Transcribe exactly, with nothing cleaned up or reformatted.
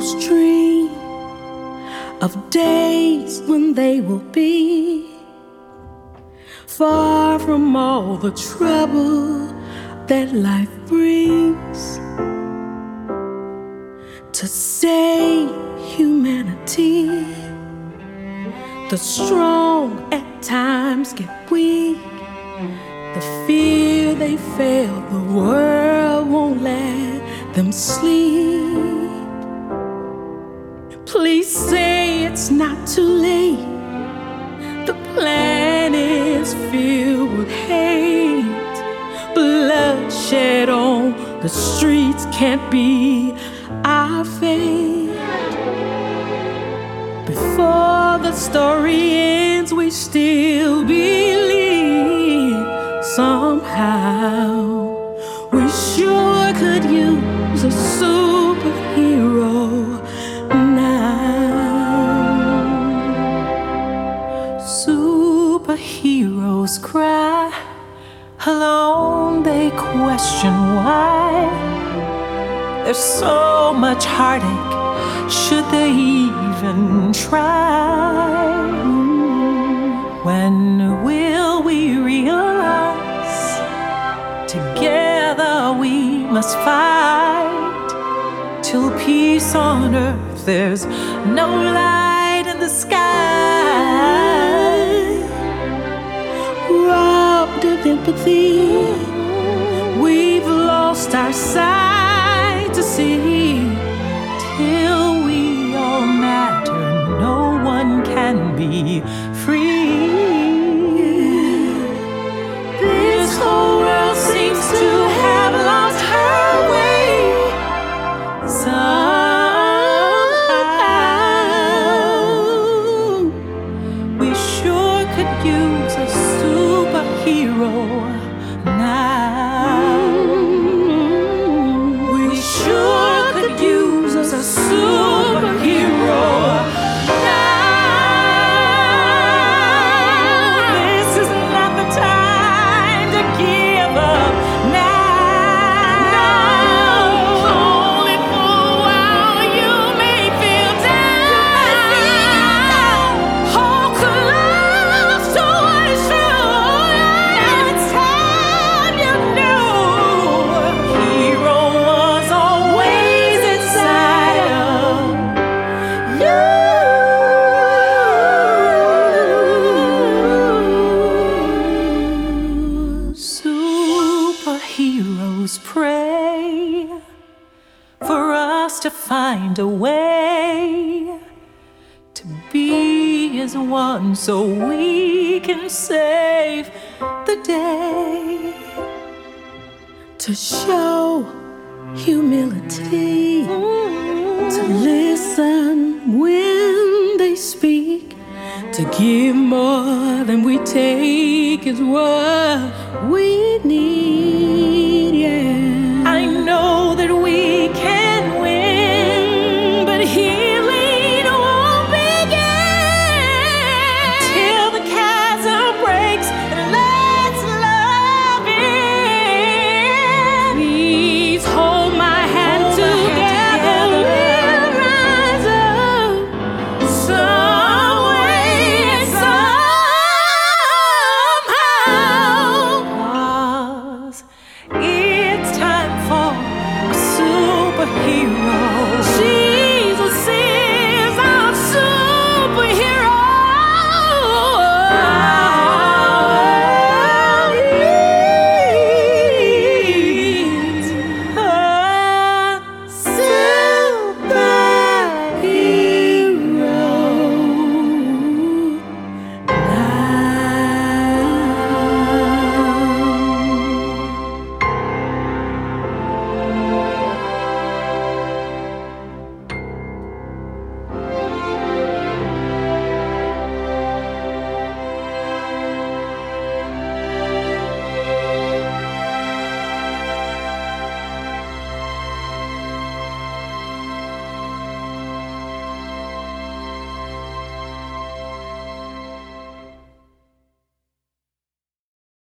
heroes dream of days when they will be far from all the trouble that life brings, to save humanity. The strong at times get weak, the fear they fail, the world won't let them sleep. Please say it's not too late. The planet's filled with hate. Bloodshed on the streets can't be our fate. Before the story ends, we still believe somehow we sure could use a superhero now. Superheroes cry alone, they question why there's so much heartache. Should they even try? When will we realize together we must fight till peace on earth, there's no light in the sky? Robbed of empathy, we've lost our sight to see. Till we all matter, no one can be free. This whole world seems to have lost her way. Somehow we sure could use a superhero now. We sure could use a superhero now. This is not the time to give up now. Only for a while you may feel down. Hold close to what is true. It's time you knew hero was always inside of you. Superheroes pray for us to find a way to be as one so we can save the day. To show humility, to listen when they speak, to give more than we take is what we need.